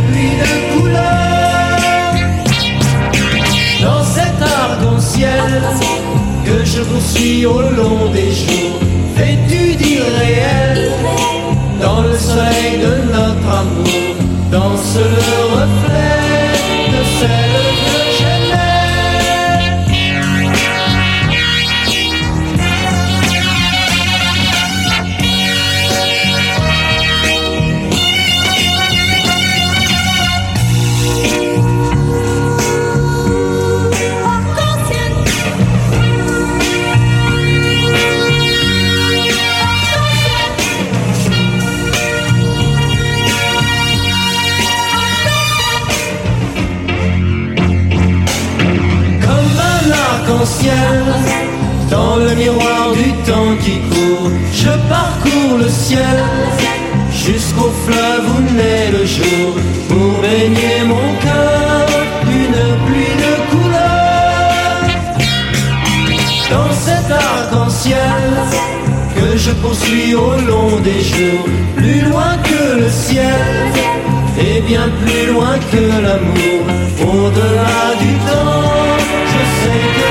pluie de couleurs. Dans cet arc-en-ciel que je poursuis au long des jours, vêtu d'irréel, dans le soleil de notre amour, danse le reflet de celle que j'aimais. Dans le miroir du temps qui court, je parcours le ciel jusqu'au fleuve où naît le jour, pour baigner mon cœur d'une pluie de couleurs. Dans cet arc-en-ciel que je poursuis au long des jours, plus loin que le ciel et bien plus loin que l'amour, au-delà du temps, je sais que